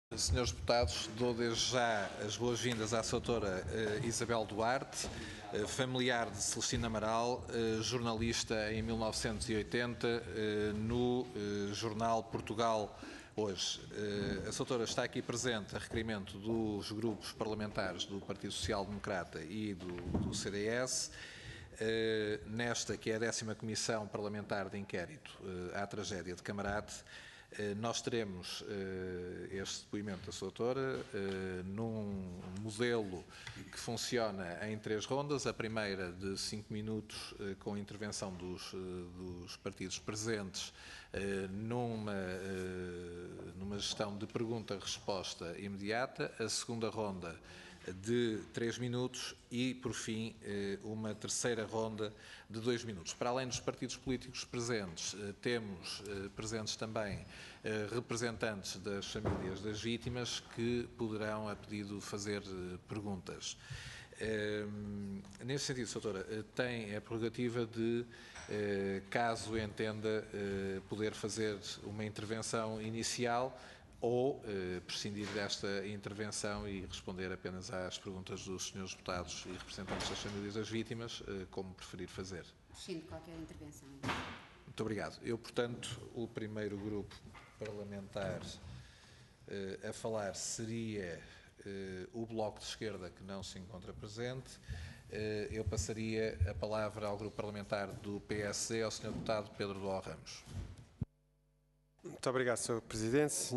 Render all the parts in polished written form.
Senhores deputados, dou desde já as boas-vindas à Sra. Isabel Duarte, familiar de Celestino Amaral, jornalista em 1980 no jornal Portugal Hoje. A Sra. Está aqui presente a requerimento dos grupos parlamentares do Partido Social Democrata e do CDS, nesta que é a 10ª Comissão Parlamentar de Inquérito à Tragédia de Camarate. Nós teremos este depoimento da sua autora num modelo que funciona em 3 rondas. A primeira de 5 minutos com a intervenção dos partidos presentes numa gestão de pergunta-resposta imediata. A segunda ronda de 3 minutos e, por fim, uma terceira ronda de 2 minutos. Para além dos partidos políticos presentes, temos presentes também representantes das famílias das vítimas que poderão, a pedido, fazer perguntas. Nesse sentido, Sra. Tem a prerrogativa de, caso entenda, poder fazer uma intervenção inicial ou prescindir desta intervenção e responder apenas às perguntas dos senhores deputados e representantes das famílias das vítimas, como preferir fazer. Prescindo qualquer intervenção. Muito obrigado. Eu, portanto, o primeiro grupo parlamentar a falar seria o Bloco de Esquerda, que não se encontra presente. Eu passaria a palavra ao grupo parlamentar do PSD, ao Sr. Deputado Pedro Dual Ramos. Muito obrigado, Sr. Presidente.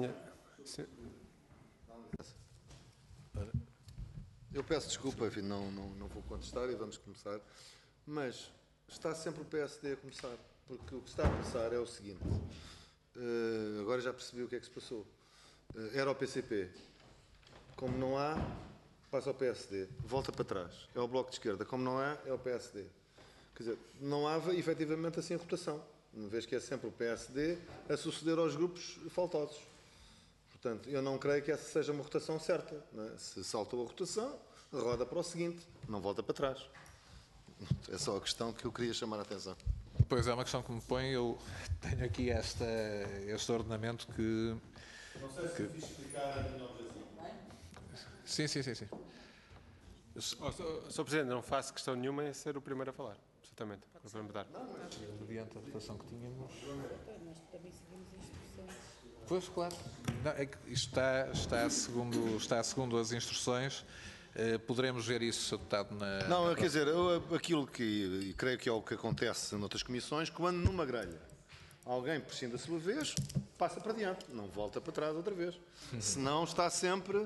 Eu peço desculpa, enfim, não vou contestar e vamos começar, mas está sempre o PSD a começar, porque o que está a passar é o seguinte, agora já percebi o que é que se passou, era o PCP, como não há, passa ao PSD, volta para trás, é o Bloco de Esquerda, como não há, é o PSD. Quer dizer, não há efetivamente assim rotação, uma vez que é sempre o PSD a suceder aos grupos faltosos. Portanto, eu não creio que essa seja uma rotação certa. Não é? Se saltou a rotação, roda para o seguinte, não volta para trás. É só a questão que eu queria chamar a atenção. Pois é, uma questão que me põe. Eu tenho aqui este ordenamento que... Não sei se fiz explicar a minha objeção. Sim. Sr. Presidente, não faço questão nenhuma em ser o primeiro a falar. Absolutamente. Mediante a votação que tínhamos... Nós também seguimos instruções. Pois, claro. Não, é que isto está segundo as instruções. Poderemos ver isso, Sr. Deputado, na... Não, quer dizer, aquilo que creio que é o que acontece noutras comissões, quando numa grelha alguém prescinde a sua vez, passa para diante, não volta para trás outra vez. Senão está sempre...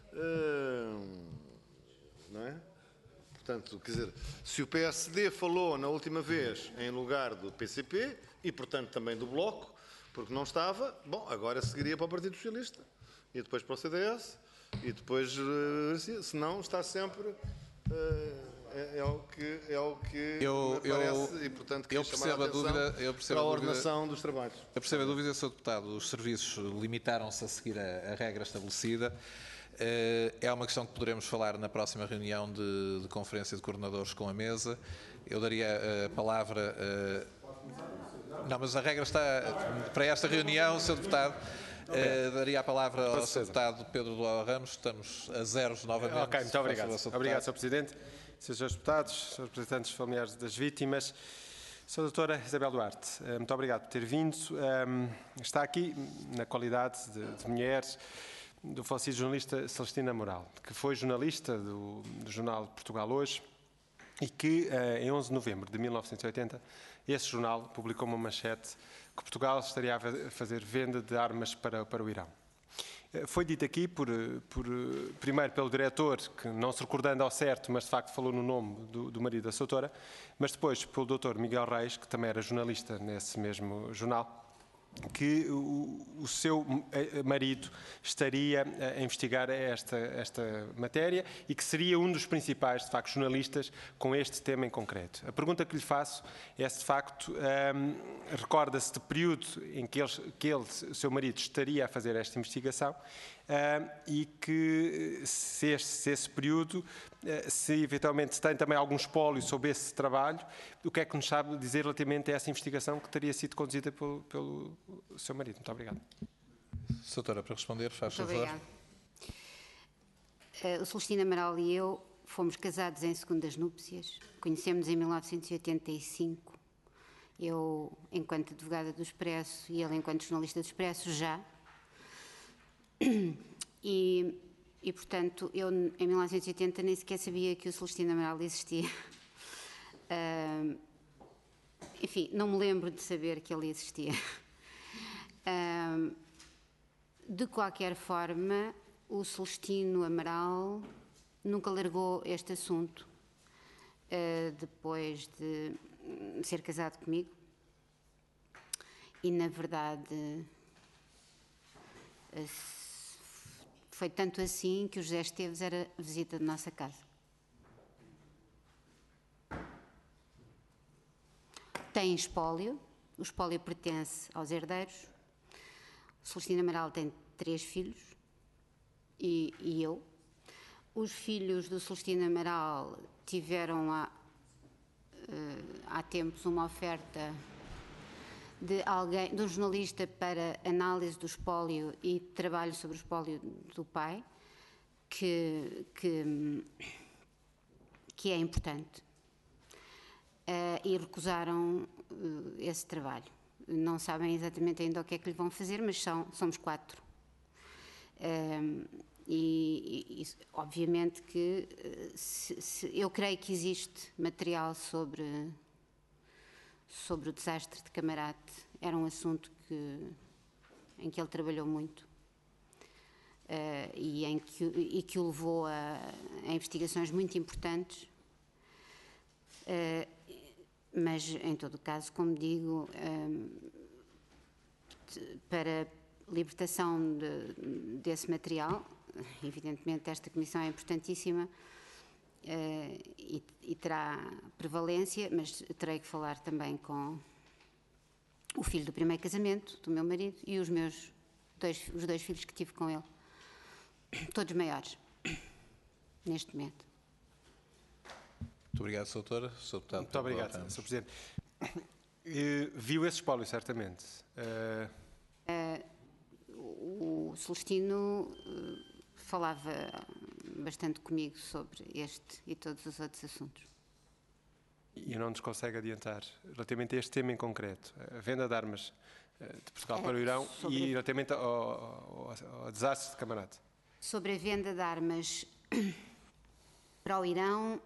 não é? Portanto, quer dizer, se o PSD falou na última vez em lugar do PCP e, portanto, também do Bloco, porque não estava, bom, agora seguiria para o Partido Socialista e depois para o CDS e depois, se não, está sempre, é o que me parece e, portanto, queria chamar a atenção para a ordenação dos trabalhos. Eu percebo a dúvida, Sr. Deputado. Os serviços limitaram-se a seguir a regra estabelecida. É uma questão que poderemos falar na próxima reunião de conferência de coordenadores com a mesa. Eu daria a palavra... Não, mas a regra está para esta reunião, Sr. Deputado. Daria a palavra ao Sr. Deputado Pedro Dual Ramos. Estamos a zeros novamente. Ok, muito obrigado. Obrigado, Sr. Presidente. Srs. Deputados, Srs. Representantes familiares das vítimas. Sra. Doutora Isabel Duarte, muito obrigado por ter vindo. Está aqui na qualidade de mulher do falecido jornalista Celestino Amaral, que foi jornalista do jornal Portugal Hoje e que, em 11 de novembro de 1980, esse jornal publicou uma manchete que Portugal estaria a fazer venda de armas para o Irão. Foi dito aqui, primeiro pelo diretor, que não se recordando ao certo, mas de facto falou no nome do marido da sua autora, mas depois pelo Dr. Miguel Reis, que também era jornalista nesse mesmo jornal, que o seu marido estaria a investigar esta matéria e que seria um dos principais, de facto, jornalistas com este tema em concreto. A pergunta que lhe faço é se, de facto, recorda-se de período em que seu marido, estaria a fazer esta investigação e que, se esse período, se eventualmente tem também algum espólio sobre esse trabalho, o que é que nos sabe dizer relativamente a essa investigação que teria sido conduzida pelo seu marido? Muito obrigado. Doutora, para responder, faz Muito favor. obrigada. O Celestino Amaral e eu fomos casados em segundas núpcias. Conhecemos-nos em 1985. Eu, enquanto advogada do Expresso, e ele, enquanto jornalista do Expresso, já. E portanto, eu, em 1980, nem sequer sabia que o Celestino Amaral existia. Enfim, não me lembro de saber que ele existia. De qualquer forma, o Celestino Amaral nunca largou este assunto depois de ser casado comigo. E, na verdade, foi tanto assim que o José Esteves era visita de nossa casa. Tem espólio, o espólio pertence aos herdeiros. O Celestino Amaral tem 3 filhos e eu. Os filhos do Celestino Amaral tiveram há tempos uma oferta de um jornalista para análise do espólio e trabalho sobre o espólio do pai, que é importante. E recusaram esse trabalho. Não sabem exatamente ainda o que é que lhe vão fazer, mas somos 4. Obviamente que eu creio que existe material sobre o desastre de Camarate. Era um assunto em que ele trabalhou muito e que o levou a investigações muito importantes. Mas, em todo o caso, como digo, para libertação desse material, evidentemente esta comissão é importantíssima e terá prevalência, mas terei que falar também com o filho do primeiro casamento, do meu marido, e os 2 filhos que tive com ele, todos maiores, neste momento. Muito obrigado, doutora. Muito obrigado, Sr. Presidente. Viu esse espólio, certamente. O Celestino falava bastante comigo sobre este e todos os outros assuntos. E não nos consegue adiantar, relativamente a este tema em concreto, a venda de armas de Portugal para o Irão e relativamente ao desastre de Camarate. Sobre a venda de armas para o Irão,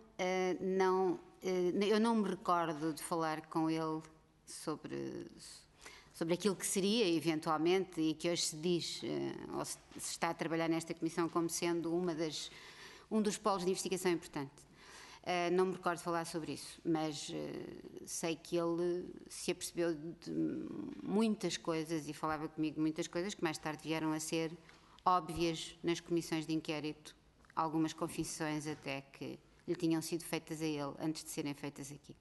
eu não me recordo de falar com ele sobre aquilo que seria, eventualmente, e que hoje se diz, ou se está a trabalhar nesta comissão como sendo um dos polos de investigação importante. Não me recordo de falar sobre isso, mas sei que ele se apercebeu de muitas coisas e falava comigo de muitas coisas que mais tarde vieram a ser óbvias nas comissões de inquérito, algumas confissões até que lhe tinham sido feitas a ele antes de serem feitas aqui.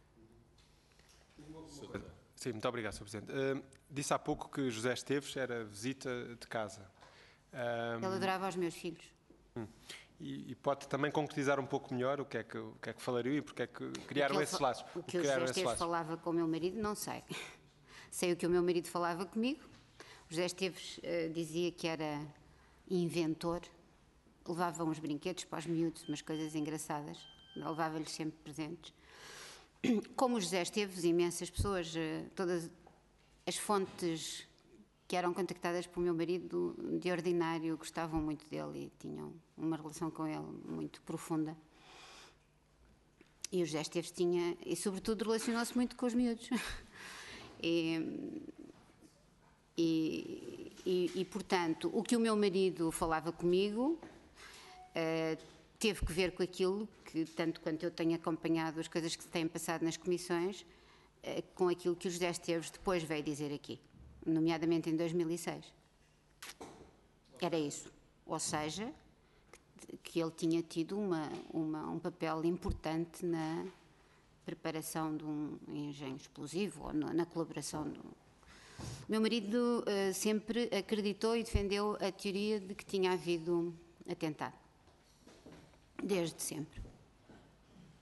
Sim, muito obrigado, Sr. Presidente. Disse há pouco que José Esteves era visita de casa. Ele adorava os meus filhos. E pode também concretizar um pouco melhor o que é que falaria e porque é que criaram esses laços? O que o José Esteves falava com o meu marido, não sei. Sei o que o meu marido falava comigo. O José Esteves dizia que era inventor, levava uns brinquedos para os miúdos, umas coisas engraçadas, levava-lhes sempre presentes. Como o José Esteves, imensas pessoas, todas as fontes que eram contactadas pelo meu marido, de ordinário, gostavam muito dele e tinham uma relação com ele muito profunda. E o José Esteves tinha, e sobretudo relacionou-se muito com os miúdos. E, portanto, o que o meu marido falava comigo teve que ver com aquilo que, tanto quanto eu tenho acompanhado as coisas que se têm passado nas comissões, com aquilo que o José Esteves depois veio dizer aqui, nomeadamente em 2006. Era isso. Ou seja, que ele tinha tido um papel importante na preparação de um engenho explosivo ou na colaboração do... Meu marido sempre acreditou e defendeu a teoria de que tinha havido atentado. Desde sempre.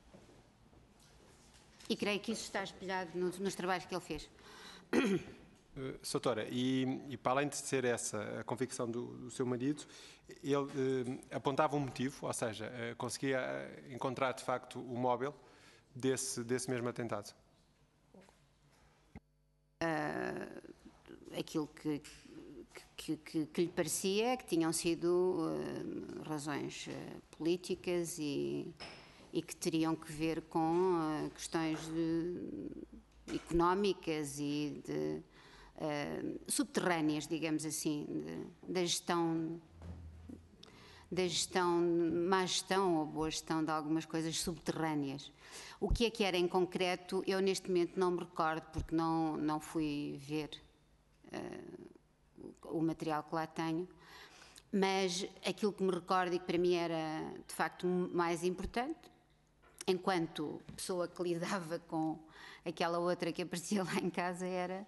E creio que isso está espelhado nos trabalhos que ele fez. Soutora, e para além de ser essa a convicção do seu marido, ele apontava um motivo, ou seja, conseguia encontrar de facto o móvel desse mesmo atentado? Aquilo que lhe parecia que tinham sido razões políticas e que teriam que ver com questões económicas e subterrâneas, digamos assim, da gestão, má gestão ou boa gestão de algumas coisas subterrâneas. O que era em concreto, eu neste momento não me recordo, porque não fui ver o material que lá tenho, mas aquilo que me recordo e que para mim era de facto mais importante, enquanto pessoa que lidava com aquela outra que aparecia lá em casa, era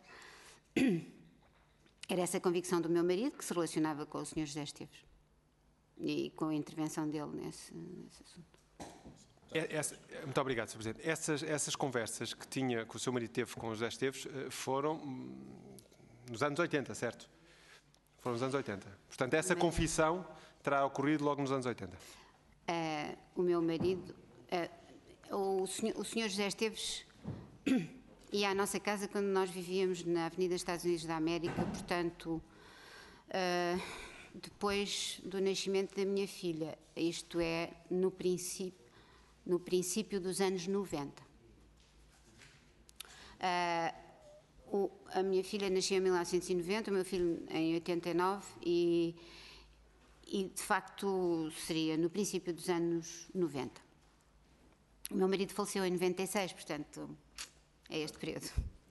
essa convicção do meu marido, que se relacionava com o Sr. José Esteves e com a intervenção dele nesse assunto. Muito obrigado, Sr. Presidente. Essas conversas que o seu marido teve com o José Esteves foram nos anos 80, certo? Foram nos anos 80. Portanto, essa confissão terá ocorrido logo nos anos 80. O meu marido, o Sr. José Esteves ia à nossa casa quando nós vivíamos na Avenida Estados Unidos da América, portanto, depois do nascimento da minha filha, isto é, no princípio dos anos 90. A minha filha nasceu em 1990, o meu filho em 89 e de facto seria no princípio dos anos 90. O meu marido faleceu em 96, portanto é este período.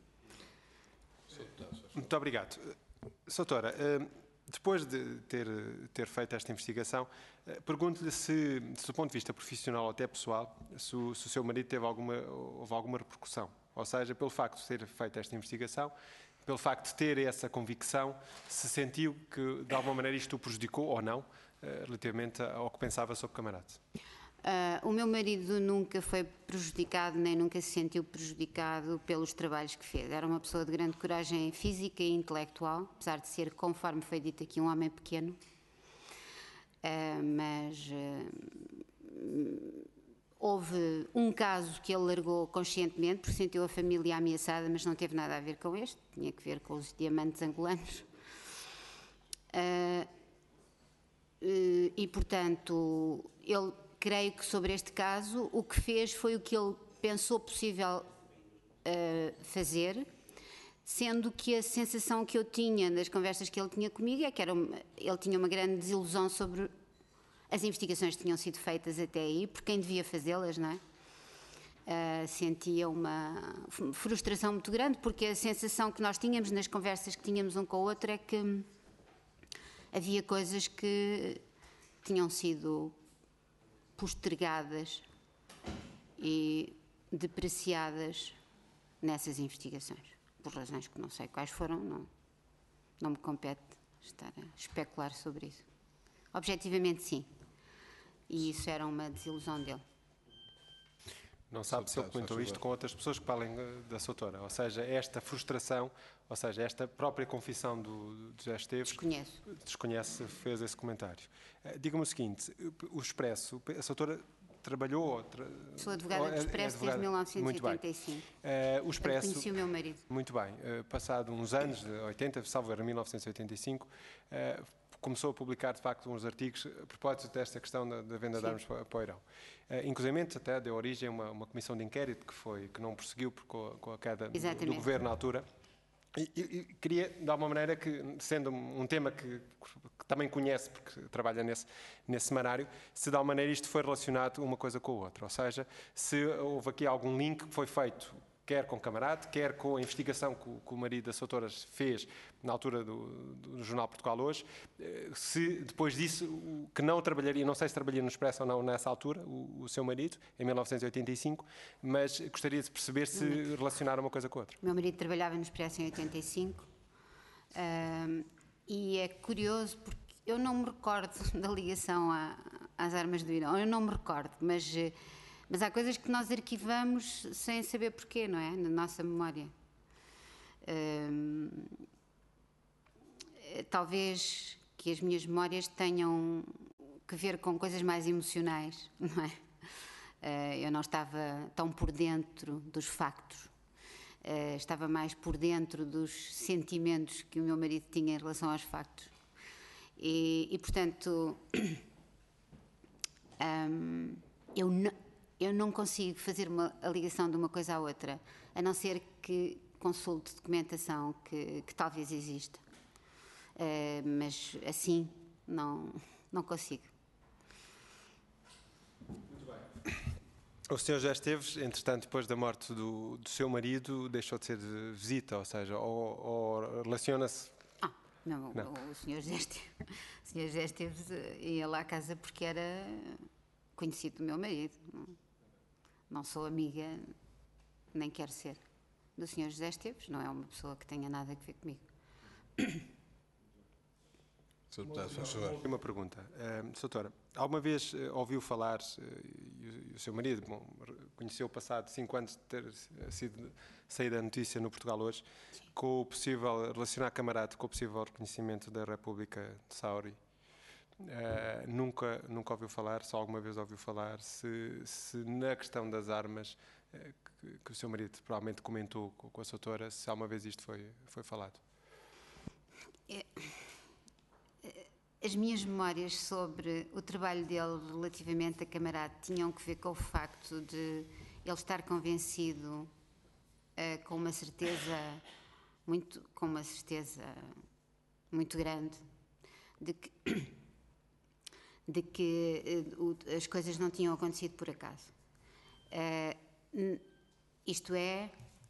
Muito obrigado. Soutora, depois de ter feito esta investigação, pergunto-lhe se do ponto de vista profissional ou até pessoal, se o seu marido houve alguma repercussão. Ou seja, pelo facto de ter feito esta investigação, pelo facto de ter essa convicção, se sentiu que de alguma maneira isto o prejudicou ou não, relativamente ao que pensava sobre o camarada? O meu marido nunca foi prejudicado, nem nunca se sentiu prejudicado pelos trabalhos que fez. Era uma pessoa de grande coragem física e intelectual, apesar de ser, conforme foi dito aqui, um homem pequeno. Mas houve um caso que ele largou conscientemente, porque sentiu a família ameaçada, mas não teve nada a ver com este, tinha que ver com os diamantes angolanos. E, portanto, ele, creio que sobre este caso, o que fez foi o que ele pensou possível fazer, sendo que a sensação que eu tinha das conversas que ele tinha comigo é que ele tinha uma grande desilusão sobre as investigações que tinham sido feitas até aí, por quem devia fazê-las, não é? Sentia uma frustração muito grande, porque a sensação que nós tínhamos nas conversas que tínhamos um com o outro é que havia coisas que tinham sido postergadas e depreciadas nessas investigações, por razões que não sei quais foram, não me compete estar a especular sobre isso. Objetivamente, sim. E isso era uma desilusão dele. Não sabe se ele comentou isto com outras pessoas que para além da Soutora, ou seja, esta frustração, ou seja, esta própria confissão do José Esteves... Desconhece, fez esse comentário. Diga-me o seguinte, o Expresso, a Soutora trabalhou... Sou advogada do Expresso desde 1985. O Expresso... Conheci o meu marido. Muito bem. Passado uns anos, 80, salvo era 1985, começou a publicar, de facto, uns artigos a propósito desta questão da venda de armas para o Irão. Inclusive, até deu origem a uma comissão de inquérito que não prosseguiu com a queda do governo na altura. E queria, de alguma maneira, que, sendo um tema que também conhece, porque trabalha nesse semanário, se de alguma maneira isto foi relacionado uma coisa com a outra. Ou seja, se houve aqui algum link que foi feito, quer com o camarada, quer com a investigação que o marido da Soutora fez na altura do Jornal Portugal Hoje, se depois disso, que não trabalharia, não sei se trabalharia no Expresso ou não nessa altura, o seu marido, em 1985, mas gostaria de perceber se relacionaram uma coisa com a outra. O meu marido trabalhava no Expresso em 85 e é curioso porque eu não me recordo da ligação às armas do Irão, eu não me recordo, mas há coisas que nós arquivamos sem saber porquê, não é? Na nossa memória. Talvez que as minhas memórias tenham que ver com coisas mais emocionais, não é? Eu não estava tão por dentro dos factos, estava mais por dentro dos sentimentos que o meu marido tinha em relação aos factos. E portanto, eu não consigo fazer a ligação de uma coisa à outra, a não ser que consulte documentação que talvez exista. Mas assim não consigo. O senhor já esteve, entretanto, depois da morte do seu marido, deixou de ser de visita, ou seja, ou relaciona-se... Não, o senhor já esteve, ia lá à casa porque era conhecido do meu marido. Não sou amiga, nem quero ser, do senhor José Esteves, não é uma pessoa que tenha nada a ver comigo. Sr. Deputado, faz favor. Uma pergunta. Doutora, alguma vez ouviu falar, e o seu marido, conheceu passado 5 anos de ter sido saída a notícia no Portugal Hoje, com o possível, relacionar Camarate com o possível reconhecimento da República de Sauri? Nunca ouviu falar, só alguma vez ouviu falar, se na questão das armas, que o seu marido provavelmente comentou com a doutora, se alguma vez isto foi falado? As minhas memórias sobre o trabalho dele relativamente a Camarate tinham que ver com o facto de ele estar convencido com uma certeza muito grande de que as coisas não tinham acontecido por acaso. Isto é,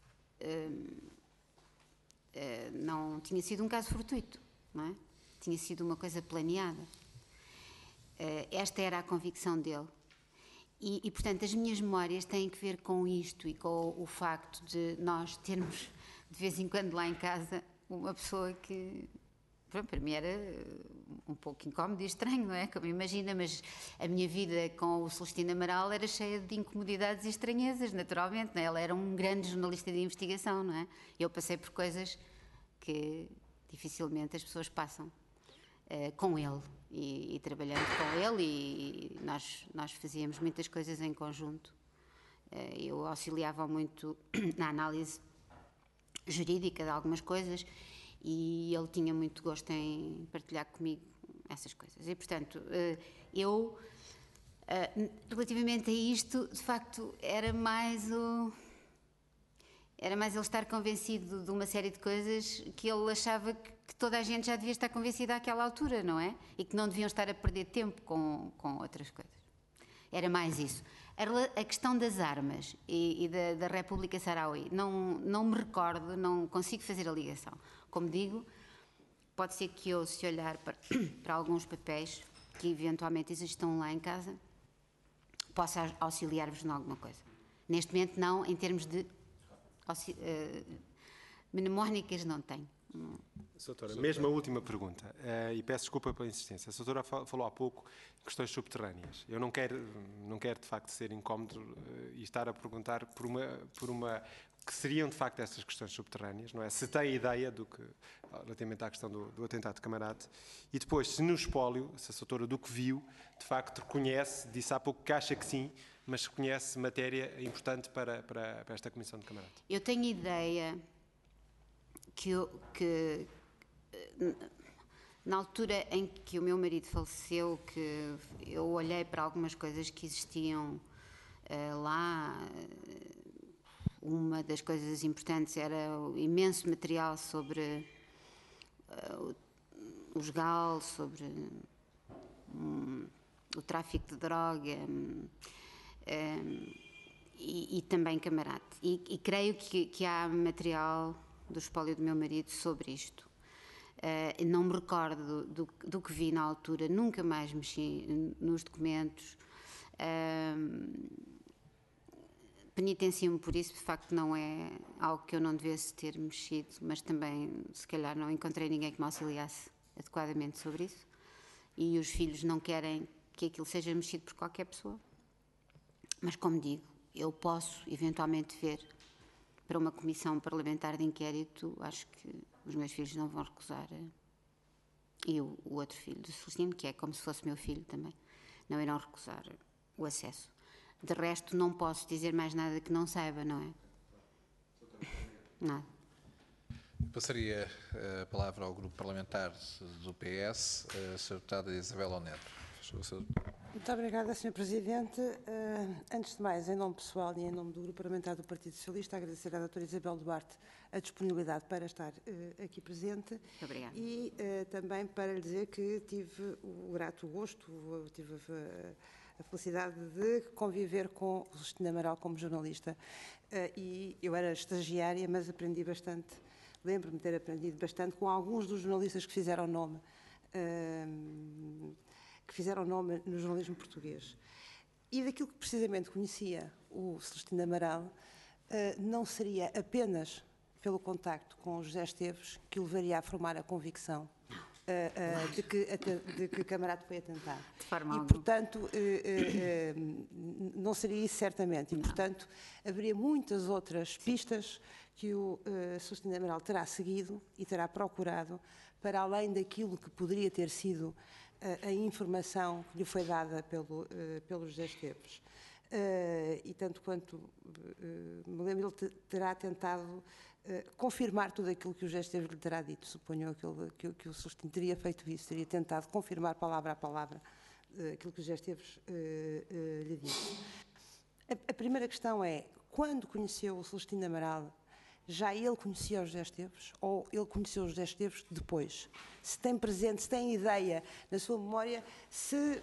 não tinha sido um caso fortuito, não é? Tinha sido uma coisa planeada. Esta era a convicção dele. E, portanto, as minhas memórias têm que ver com isto e com o facto de nós termos, de vez em quando, lá em casa, uma pessoa que, pronto, para mim era um pouco incómodo e estranho, não é? Como imagina, mas a minha vida com o Celestino Amaral era cheia de incomodidades e estranhezas, naturalmente, não é? Ele era um grande jornalista de investigação, não é? Eu passei por coisas que dificilmente as pessoas passam. Com ele e trabalhando com ele e nós fazíamos muitas coisas em conjunto. Eu auxiliava muito na análise jurídica de algumas coisas e ele tinha muito gosto em partilhar comigo essas coisas. E, portanto, eu, relativamente a isto, de facto, era mais ele estar convencido de uma série de coisas que ele achava que toda a gente já devia estar convencida àquela altura, não é? E que não deviam estar a perder tempo com outras coisas. Era mais isso. A questão das armas e da República Saharaui, não me recordo, não consigo fazer a ligação. Como digo, pode ser que eu, se olhar para alguns papéis que eventualmente existam lá em casa, possa auxiliar-vos em alguma coisa. Neste momento não, em termos de mnemónicas não tenho. Doutora, mesmo a última pergunta, e peço desculpa pela insistência. A doutora falou há pouco em questões subterrâneas. Eu não quero de facto ser incómodo e estar a perguntar por uma que seriam de facto essas questões subterrâneas, não é? Se tem ideia relativamente à questão do atentado de Camarate, e depois, se no espólio, se a doutora do que viu, de facto reconhece, disse há pouco que acha que sim, mas reconhece matéria importante para esta Comissão de Camarate. Eu tenho ideia que na altura em que o meu marido faleceu, que eu olhei para algumas coisas que existiam lá. Uma das coisas importantes era o imenso material sobre os GAL, sobre o tráfico de droga e também Camarate. E creio que há material do espólio do meu marido sobre isto. Não me recordo do que vi na altura, nunca mais mexi nos documentos. Penitencio-me por isso, de facto não é algo que eu não devesse ter mexido, mas também, se calhar, não encontrei ninguém que me auxiliasse adequadamente sobre isso. E os filhos não querem que aquilo seja mexido por qualquer pessoa. Mas, como digo, eu posso eventualmente ver para uma comissão parlamentar de inquérito, acho que os meus filhos não vão recusar, e o outro filho do Celestino, que é como se fosse meu filho também, não irão recusar o acesso. De resto, não posso dizer mais nada que não saiba, não é? Nada. Passaria a palavra ao grupo parlamentar do PS, a Sra. Deputada Isabel Neto. Muito obrigada, Sr. Presidente. Antes de mais, em nome pessoal e em nome do Grupo Parlamentar do Partido Socialista, agradecer à doutora Isabel Duarte a disponibilidade para estar aqui presente. Muito obrigada. E também para lhe dizer que tive o grato gosto, tive a felicidade de conviver com o Celestino Amaral como jornalista. E eu era estagiária, mas aprendi bastante, lembro-me de ter aprendido bastante com alguns dos jornalistas que fizeram nome no jornalismo português. E daquilo que precisamente conhecia o Celestino Amaral, não seria apenas pelo contacto com o José Esteves que o levaria a formar a convicção de que Camarate foi atentado. De forma e, alguma. portanto, não seria isso certamente. E, portanto, haveria muitas outras pistas que o Celestino Amaral terá seguido e terá procurado para além daquilo que poderia ter sido a informação que lhe foi dada pelo José Esteves. E tanto quanto me lembro, ele terá tentado confirmar tudo aquilo que o José Esteves lhe terá dito. Suponho que o Celestino teria feito isso, teria tentado confirmar palavra a palavra aquilo que o José Esteves lhe disse. A primeira questão é, quando conheceu o Celestino Amaral, já ele conhecia o José Esteves ou ele conheceu o José Esteves depois? Se tem presente, se tem ideia na sua memória, se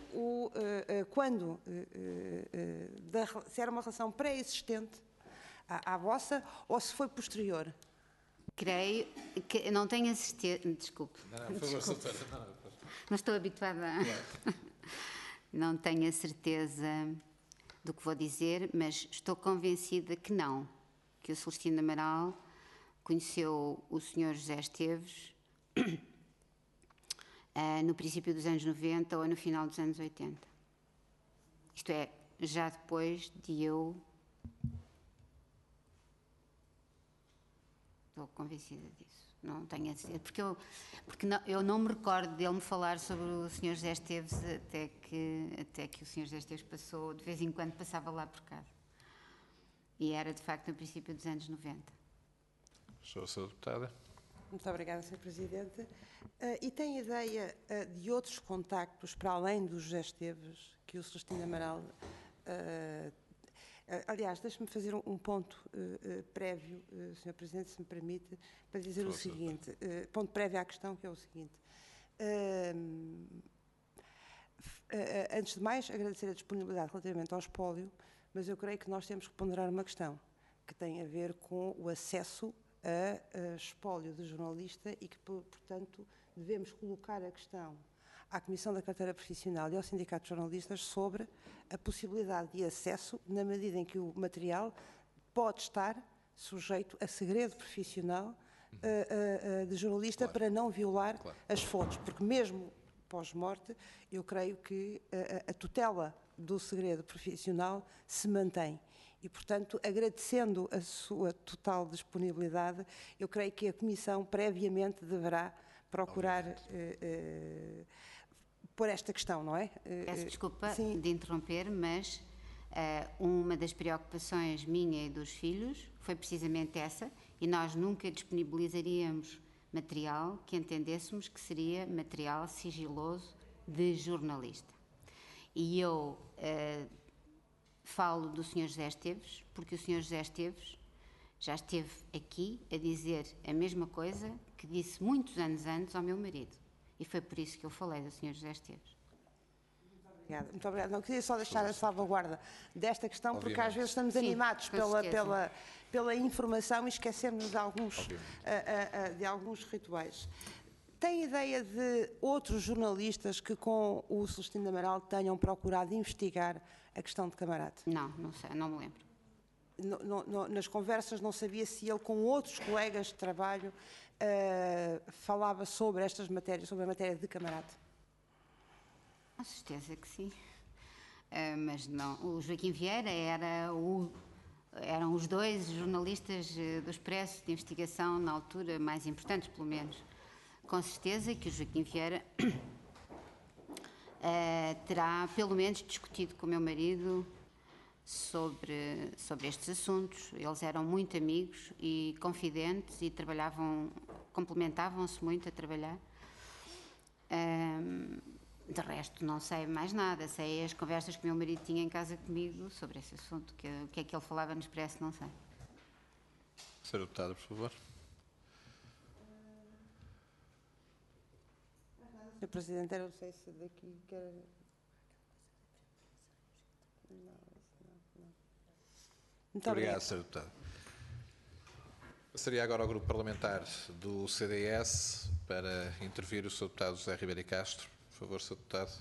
se era uma relação pré-existente à vossa ou se foi posterior? Creio que não tenho a certeza. Desculpe. Não estou habituada a. Não tenho a certeza do que vou dizer, mas estou convencida que não. Que o Celestino Amaral conheceu o Sr. José Esteves no princípio dos anos 90 ou no final dos anos 80. Isto é, já depois de eu... Estou convencida disso. Não tenho a certeza. Porque eu não me recordo dele me falar sobre o Sr. José Esteves até que o Sr. José Esteves passou, de vez em quando passava lá por casa. E era, de facto, no princípio dos anos 90. Sra. Deputada. Muito obrigada, Sr. Presidente. E tem ideia de outros contactos, para além do José Esteves, que o Celestino Amaral... aliás, deixe-me fazer um ponto prévio, Sr. Presidente, se me permite, para dizer o seguinte. Ponto prévio à questão, que é o seguinte. Antes de mais, agradecer a disponibilidade relativamente ao espólio, mas eu creio que nós temos que ponderar uma questão que tem a ver com o acesso a espólio de jornalista e que, portanto, devemos colocar a questão à Comissão da Carteira Profissional e ao Sindicato de Jornalistas sobre a possibilidade de acesso na medida em que o material pode estar sujeito a segredo profissional de jornalista, claro, para não violar, claro, as fontes, porque mesmo pós-morte eu creio que a tutela do segredo profissional se mantém. E, portanto, agradecendo a sua total disponibilidade, eu creio que a Comissão previamente deverá procurar por esta questão, não é? Peço desculpa sim, de interromper, mas uma das preocupações minha e dos filhos foi precisamente essa, e nós nunca disponibilizaríamos material que entendêssemos que seria material sigiloso de jornalista. E eu falo do Sr. José Esteves, porque o Sr. José Esteves já esteve aqui a dizer a mesma coisa que disse muitos anos antes ao meu marido. E foi por isso que eu falei do Sr. José Esteves. Muito obrigada. Não queria só deixar a salvaguarda desta questão, obviamente, porque às vezes estamos animados pela informação e esquecemos de alguns rituais. Tem ideia de outros jornalistas que com o Celestino Amaral tenham procurado investigar a questão de Camarate? Não sei, não me lembro. Nas conversas não sabia se ele com outros colegas de trabalho falava sobre estas matérias, sobre a matéria de Camarate? Com certeza que sim. Mas não, o Joaquim Vieira era o eram os dois jornalistas do Expresso de investigação, na altura, mais importantes, pelo menos. Com certeza que o Joaquim Vieira terá, pelo menos, discutido com o meu marido sobre estes assuntos. Eles eram muito amigos e confidentes e complementavam-se muito a trabalhar. De resto, não sei mais nada. Sei as conversas que o meu marido tinha em casa comigo sobre esse assunto. O que é que ele falava no Expresso, não sei. Sr. Deputado, por favor. Sr. Presidente, eu não sei se daqui quer... Muito Obrigado, obrigada. Sr. Deputado. Passaria agora ao Grupo Parlamentar do CDS para intervir o Sr. Deputado José Ribeiro Castro. Por favor, Sr. Deputado.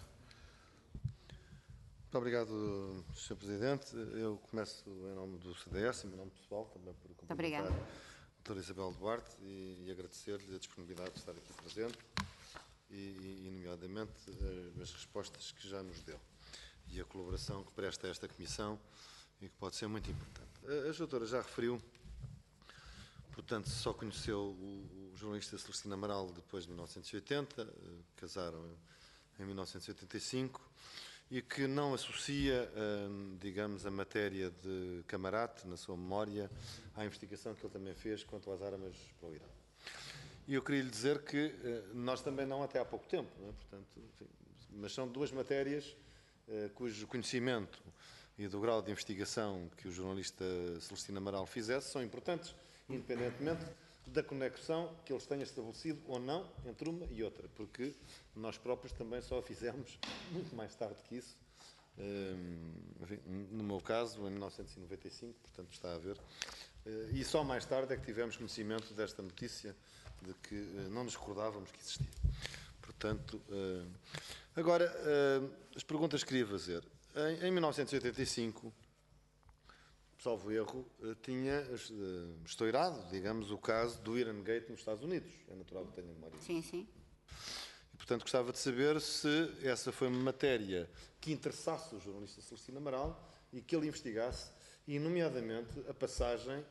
Muito obrigado, Sr. Presidente. Eu começo em nome do CDS, em meu nome pessoal, também por cumprimentar a doutora Isabel Duarte e agradecer-lhe a disponibilidade de estar aqui presente e nomeadamente, as respostas que já nos deu e a colaboração que presta a esta Comissão e que pode ser muito importante. A doutora já referiu, portanto, só conheceu o jornalista Celestino Amaral depois de 1980, casaram em 1985, e que não associa, digamos, a matéria de Camarate, na sua memória, à investigação que ele também fez quanto às armas para o Irão. E eu queria lhe dizer que nós também não até há pouco tempo, não é? Portanto, enfim, mas são duas matérias cujo conhecimento e do grau de investigação que o jornalista Celestino Amaral fizesse são importantes, independentemente da conexão que eles tenham estabelecido ou não entre uma e outra, porque nós próprios também só a fizemos muito mais tarde que isso, enfim, no meu caso, em 1995, portanto está a ver, e só mais tarde é que tivemos conhecimento desta notícia de que não nos recordávamos que existia. Portanto, agora, as perguntas que queria fazer. Em 1985, salvo erro, tinha estourado, digamos, o caso do Iran Gate nos Estados Unidos. É natural que tenha memória. Sim, sim. E, portanto, gostava de saber se essa foi uma matéria que interessasse o jornalista Celestino Amaral e que ele investigasse, e, nomeadamente, a passagem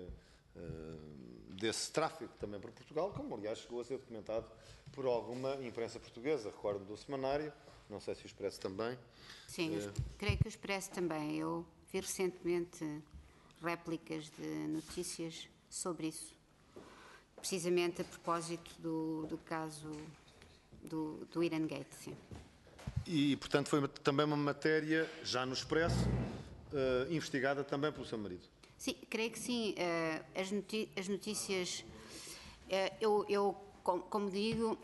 desse tráfico também para Portugal, como, aliás, chegou a ser documentado por alguma imprensa portuguesa. Recordo-me do Semanário, não sei se o Expresso também. Sim, creio que o Expresso também. Eu vi recentemente réplicas de notícias sobre isso, precisamente a propósito do caso do Iran Gate, sim. E, portanto, foi também uma matéria, já no Expresso, investigada também pelo seu marido. Sim, creio que sim. As notícias, como digo,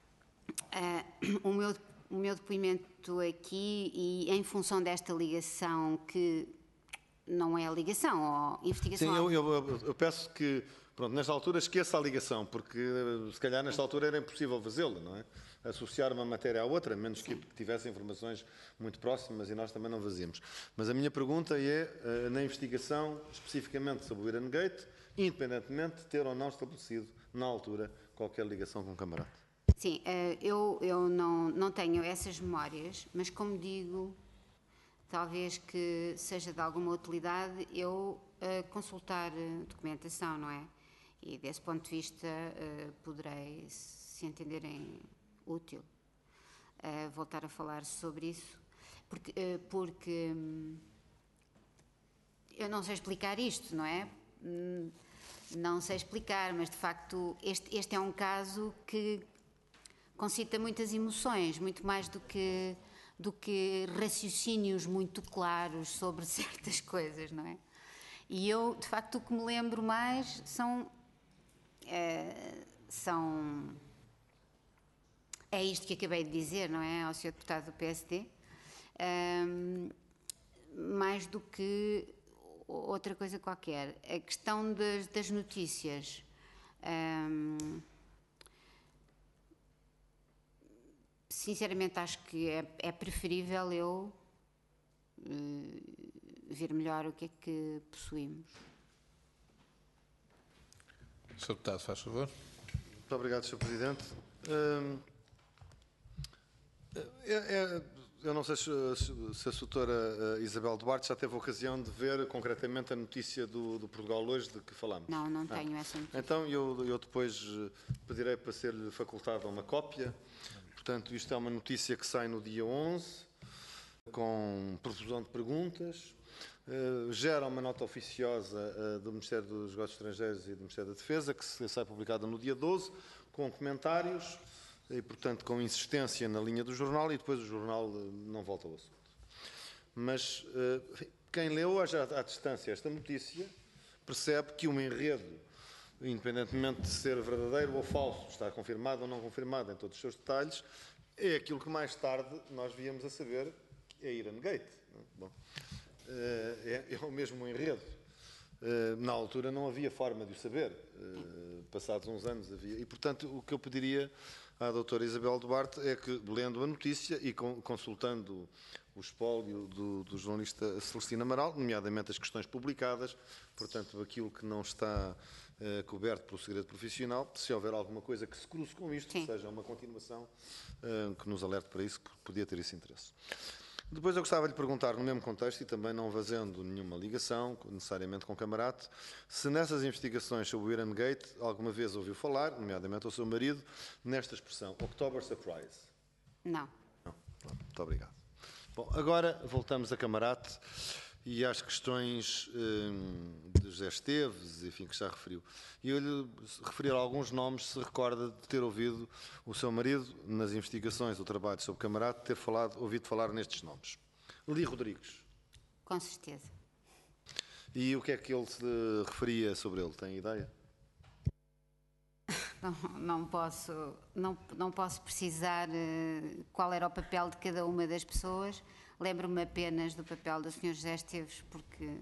o meu depoimento aqui, e em função desta ligação, que não é a ligação, ou investigação... Sim, eu peço que, pronto, nesta altura esqueça a ligação, porque se calhar nesta altura era impossível fazê-la, não é? Associar uma matéria à outra, a menos que tivesse informações muito próximas, e nós também não fazíamos. Mas a minha pergunta é, na investigação, especificamente sobre o Iran Gate, independentemente de ter ou não estabelecido, na altura, qualquer ligação com o Camarate. Sim, eu não tenho essas memórias, mas como digo, talvez que seja de alguma utilidade eu consultar documentação, não é? E desse ponto de vista poderei, se entenderem útil, voltar a falar sobre isso, porque eu não sei explicar isto, não é? Não sei explicar, mas de facto este é um caso que concita muitas emoções, muito mais do que raciocínios muito claros sobre certas coisas, não é? E eu, de facto, o que me lembro mais é isto que acabei de dizer, não é, ao Sr. Deputado do PSD, mais do que outra coisa qualquer. A questão das notícias, sinceramente acho que é preferível eu ver melhor o que é que possuímos. Sr. Deputado, faz favor. Muito obrigado, Sr. Presidente. Eu não sei se a doutora Isabel Duarte já teve a ocasião de ver concretamente a notícia do Portugal Hoje de que falamos. Não, não tenho essa notícia. Então eu depois pedirei para ser-lhe facultada uma cópia. Portanto, isto é uma notícia que sai no dia 11, com profusão de perguntas, gera uma nota oficiosa do Ministério dos Negócios Estrangeiros e do Ministério da Defesa, que sai publicada no dia 12, com comentários e, portanto, com insistência na linha do jornal, e depois o jornal não volta ao assunto. Mas quem leu à distância esta notícia percebe que um enredo, independentemente de ser verdadeiro ou falso, está confirmado ou não confirmado em todos os seus detalhes, é aquilo que mais tarde nós viemos a saber, que é Irene Gate. Bom, é o mesmo enredo. Na altura não havia forma de o saber, passados uns anos havia. E, portanto, o que eu pediria à doutora Isabel Duarte é que, lendo a notícia e consultando o espólio do jornalista Celestino Amaral, nomeadamente as questões publicadas, portanto, aquilo que não está coberto pelo segredo profissional, se houver alguma coisa que se cruze com isto, que seja uma continuação, que nos alerte para isso, que podia ter esse interesse. Depois eu gostava de lhe perguntar, no mesmo contexto, e também não fazendo nenhuma ligação, necessariamente com o Camarate, se nessas investigações sobre o Irene Gate alguma vez ouviu falar, nomeadamente ao seu marido, nesta expressão, October Surprise. Não. Não. Muito obrigado. Bom, agora voltamos a Camarate e às questões de José Esteves, enfim, que já referiu. E eu lhe referi alguns nomes, se recorda de ter ouvido o seu marido, nas investigações do trabalho sobre Camarate, ter ouvido falar nestes nomes. Li Rodrigues. Com certeza. E o que é que ele se referia sobre ele? Tem ideia? Não posso precisar qual era o papel de cada uma das pessoas. Lembro-me apenas do papel do Sr. José Esteves, porque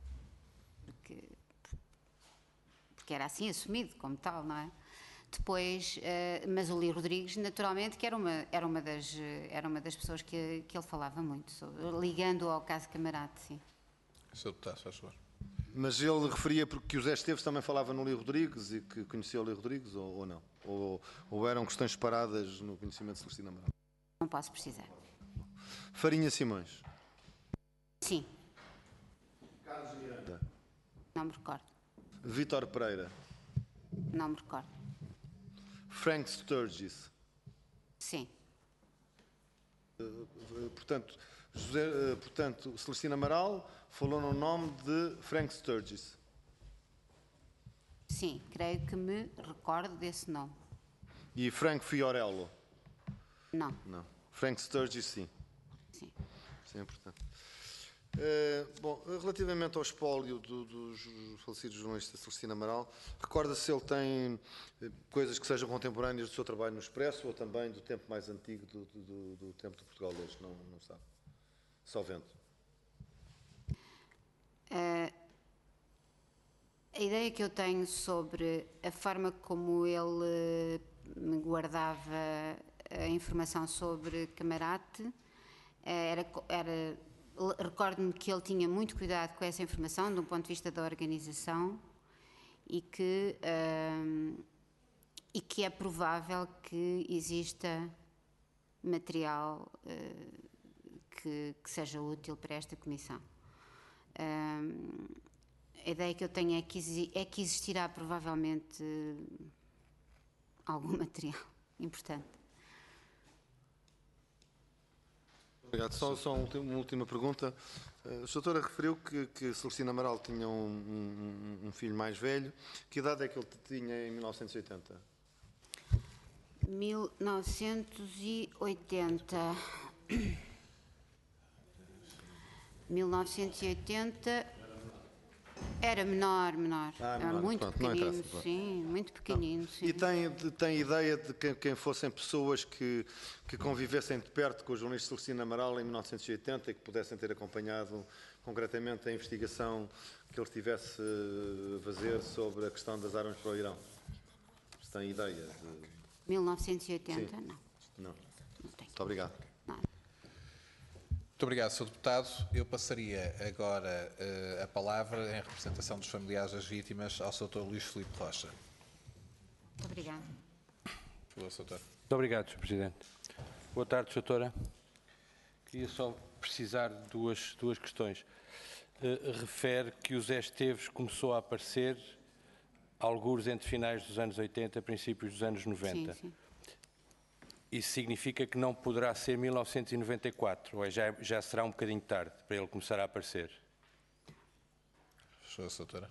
era assim assumido como tal, não é? Depois, mas o Li Rodrigues, naturalmente, que era uma das pessoas que ele falava muito, ligando ao caso Camarate, sim. Sr. Deputado, faz favor. Mas ele referia porque o José Esteves também falava no Li Rodrigues e que conhecia o Li Rodrigues, ou não? Ou eram questões separadas no conhecimento de Celestino Amaral? Não posso precisar. Farinha Simões. Sim. Carlos Miranda. Não me recordo. Vítor Pereira. Não me recordo. Frank Sturgis. Sim. Portanto, Celestino Amaral falou no nome de Frank Sturgis. Sim, creio que me recordo desse nome. E Frank Fiorello? Não. Não. Frank Sturgis, sim. Sim. Sim, é importante. Bom, relativamente ao espólio dos falecidos jornalistas Celestino Amaral, recorda-se se ele tem coisas que sejam contemporâneas do seu trabalho no Expresso ou também do tempo mais antigo do tempo de Portugal hoje? Não sabe. Só vendo. A ideia que eu tenho sobre a forma como ele me guardava a informação sobre Camarate recordo-me que ele tinha muito cuidado com essa informação, de um ponto de vista da organização, e que é provável que exista material que seja útil para esta comissão. A ideia que eu tenho é que existirá provavelmente algum material importante. Obrigado. Só uma última pergunta. A doutora referiu que Celestino Amaral tinha um filho mais velho. Que idade é que ele tinha em 1980? 1980. 1980 era menor. Era muito pequenino, sim, muito pequenino. Sim. E tem ideia de quem fossem pessoas que convivessem de perto com o jornalista Celestino Amaral em 1980 e que pudessem ter acompanhado concretamente a investigação que ele estivesse a fazer sobre a questão das armas para o Irão? Se tem ideia de... 1980? Sim. Não. Não tenho. Muito obrigado. Muito obrigado, Sr. Deputado. Eu passaria agora a palavra, em representação dos familiares das vítimas, ao Sr. Luís Filipe Rocha. Muito obrigada. Por favor, Sr. Doutor. Muito obrigado, Sr. Presidente. Boa tarde, Doutora. Queria só precisar de duas questões. Refere que o Zé Esteves começou a aparecer algures entre finais dos anos 80 e princípios dos anos 90. Sim, sim. Isso significa que não poderá ser 1994, ou já será um bocadinho tarde para ele começar a aparecer? Sra. Doutora.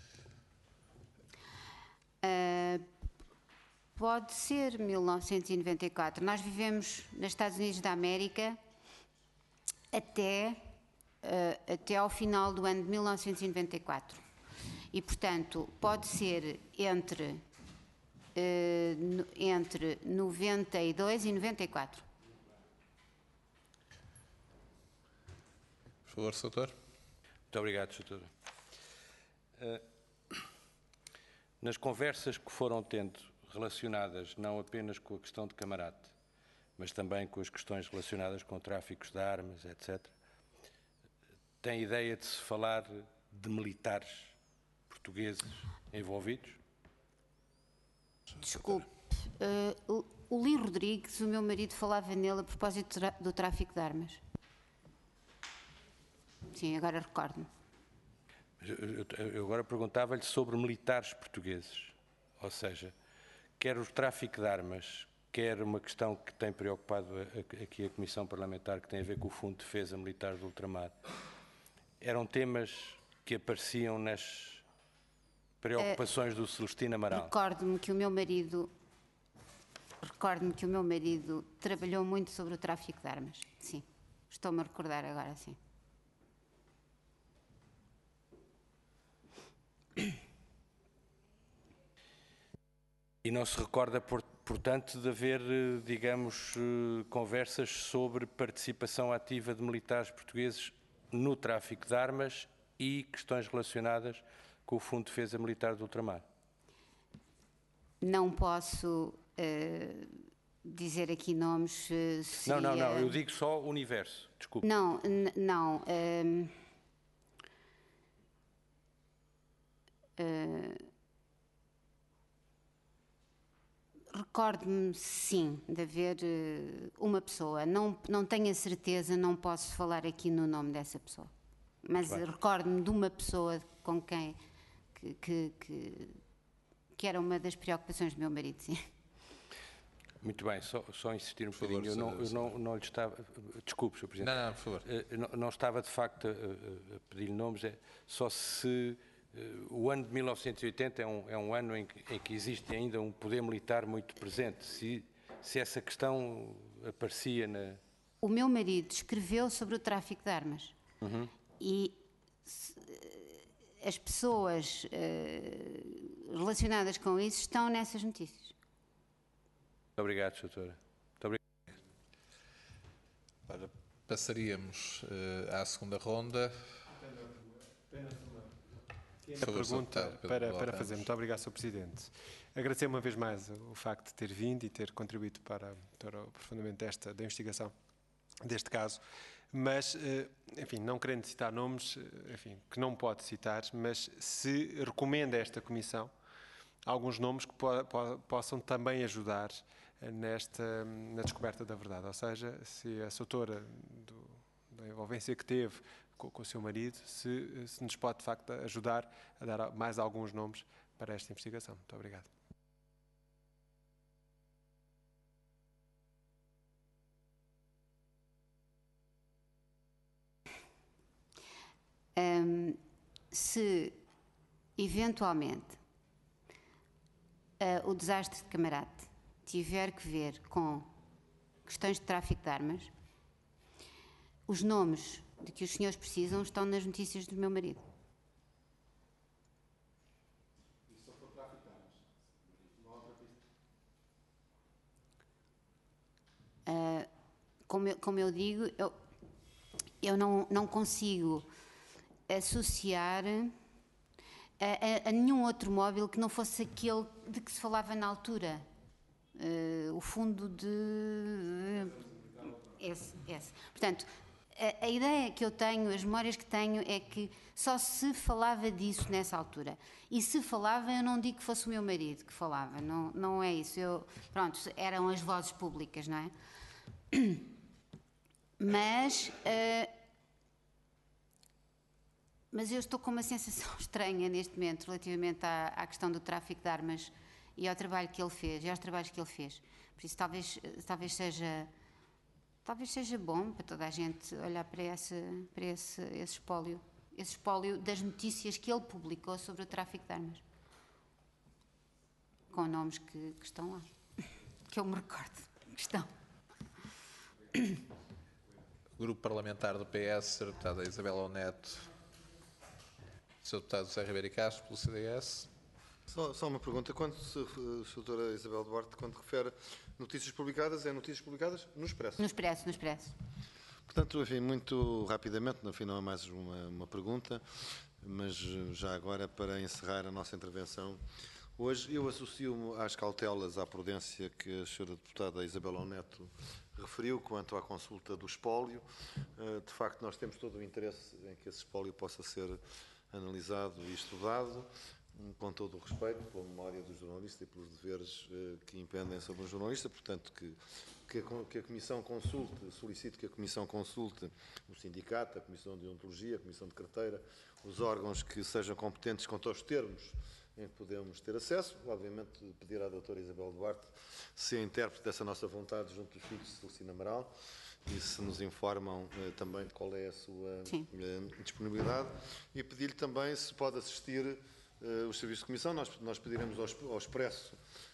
Pode ser 1994. Nós vivemos nos Estados Unidos da América até ao final do ano de 1994. E, portanto, pode ser entre 92 e 94. Por favor, Sr. Doutor. Muito obrigado, Sr. Doutor. Nas conversas que foram tendo relacionadas não apenas com a questão de Camarate, mas também com as questões relacionadas com tráficos de armas, etc., tem ideia de se falar de militares portugueses envolvidos? Desculpe, o Li Rodrigues, o meu marido, falava nele a propósito do tráfico de armas. Sim, agora recordo-me. Eu agora perguntava-lhe sobre militares portugueses, ou seja, quer o tráfico de armas, quer uma questão que tem preocupado aqui a Comissão Parlamentar, que tem a ver com o Fundo de Defesa Militar do Ultramar, eram temas que apareciam nas preocupações do Celestino Amaral? Recordo-me que o meu marido trabalhou muito sobre o tráfico de armas. Sim, estou-me a recordar agora, sim. E não se recorda, portanto, de haver, digamos, conversas sobre participação ativa de militares portugueses no tráfico de armas e questões relacionadas com o Fundo de Defesa Militar do Ultramar? Não posso dizer aqui nomes. Não, eu digo só o universo, desculpe. Não. Recordo-me, sim, de haver uma pessoa. Não tenho a certeza, não posso falar aqui no nome dessa pessoa. Mas recordo-me de uma pessoa com quem que era uma das preocupações do meu marido, sim. Muito bem, só insistir um bocadinho. Eu não lhe estava... Desculpe, Sr. Presidente. Não, por favor. Não estava, de facto, a pedir-lhe nomes, só se... O ano de 1980 é um ano em que existe ainda um poder militar muito presente. Se essa questão aparecia na... O meu marido escreveu sobre o tráfico de armas. E as pessoas relacionadas com isso estão nessas notícias. Muito obrigado, Doutora. Muito obrigado. Ora, passaríamos à segunda ronda. A pergunta para fazer. Muito obrigado, Sr. Presidente. Agradecer uma vez mais o facto de ter vindo e ter contribuído para o aprofundamento da investigação deste caso, mas, enfim, não querendo citar nomes, enfim, que não pode citar, mas se recomenda a esta Comissão alguns nomes que possam também ajudar na descoberta da verdade, ou seja, se a autora da envolvência que teve com o seu marido, se nos pode, de facto, ajudar a dar mais alguns nomes para esta investigação. Muito obrigado. Se, eventualmente, o desastre de Camarate tiver que ver com questões de tráfico de armas, os nomes de que os senhores precisam estão nas notícias do meu marido. Como eu digo, eu não consigo associar a nenhum outro móvel que não fosse aquele de que se falava na altura. O fundo de... Esse. Portanto, a ideia que eu tenho, as memórias que tenho, é que só se falava disso nessa altura. E se falava, eu não digo que fosse o meu marido que falava, não é isso. Pronto, eram as vozes públicas, não é? Mas eu estou com uma sensação estranha neste momento relativamente à questão do tráfico de armas e ao trabalho que ele fez, e aos trabalhos que ele fez. Por isso talvez seja bom para toda a gente olhar para esse espólio das notícias que ele publicou sobre o tráfico de armas, com nomes que estão lá, que eu me recordo que estão. O grupo parlamentar do PS, Sra. Deputada Isabel Oneto, Sr. Deputado José Ribeiro Castro, pelo CDS. Só uma pergunta. Sra. Doutora Isabel Duarte, quando refere notícias publicadas, é notícias publicadas no Expresso? No Expresso. Portanto, enfim, muito rapidamente, no final é mais uma pergunta, mas já agora para encerrar a nossa intervenção. Hoje eu associo-me às cautelas, à prudência que a Sra. Deputada Isabel Oneto referiu quanto à consulta do espólio. De facto, nós temos todo o interesse em que esse espólio possa ser analisado e estudado, com todo o respeito pela memória do jornalista e pelos deveres que impendem sobre o jornalista, portanto que a Comissão consulte, solicito que a Comissão consulte o sindicato, a Comissão de Deontologia, a Comissão de Carteira, os órgãos que sejam competentes quanto aos termos em que podemos ter acesso. Obviamente pedir à doutora Isabel Duarte se é intérprete dessa nossa vontade junto dos filhos de Celestino Amaral e se nos informam também de qual é a sua disponibilidade, e pedir-lhe também se pode assistir os serviços de comissão. Nós pediremos ao Expresso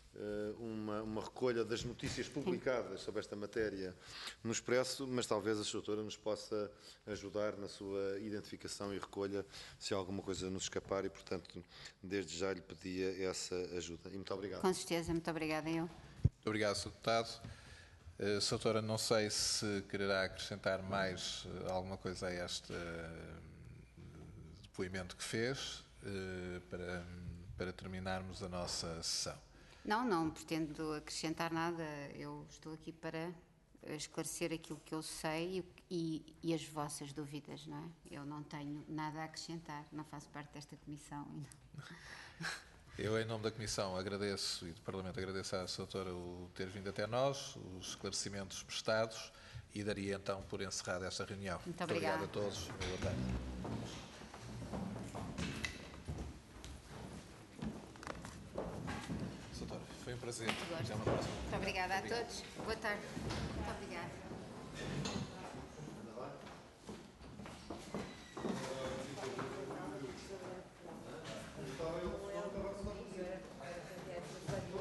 uma recolha das notícias publicadas sobre esta matéria no Expresso, mas talvez a doutora nos possa ajudar na sua identificação e recolha se alguma coisa nos escapar, e portanto desde já lhe pedia essa ajuda. E muito obrigado. Com certeza, muito obrigada eu. Muito obrigado, Sr. Deputado. Sra. Doutora, não sei se quererá acrescentar mais alguma coisa a este depoimento que fez para terminarmos a nossa sessão. Não pretendo acrescentar nada. Eu estou aqui para esclarecer aquilo que eu sei e as vossas dúvidas, não é? Eu não tenho nada a acrescentar, não faço parte desta comissão ainda. Eu, em nome da Comissão, agradeço e do Parlamento agradeço à Sra. Doutora o ter vindo até nós, os esclarecimentos prestados, e daria então por encerrada esta reunião. Muito obrigada. Obrigado a todos. Boa tarde. Sra. Doutora, foi um prazer. Até uma próxima. Muito obrigada a todos. Boa tarde.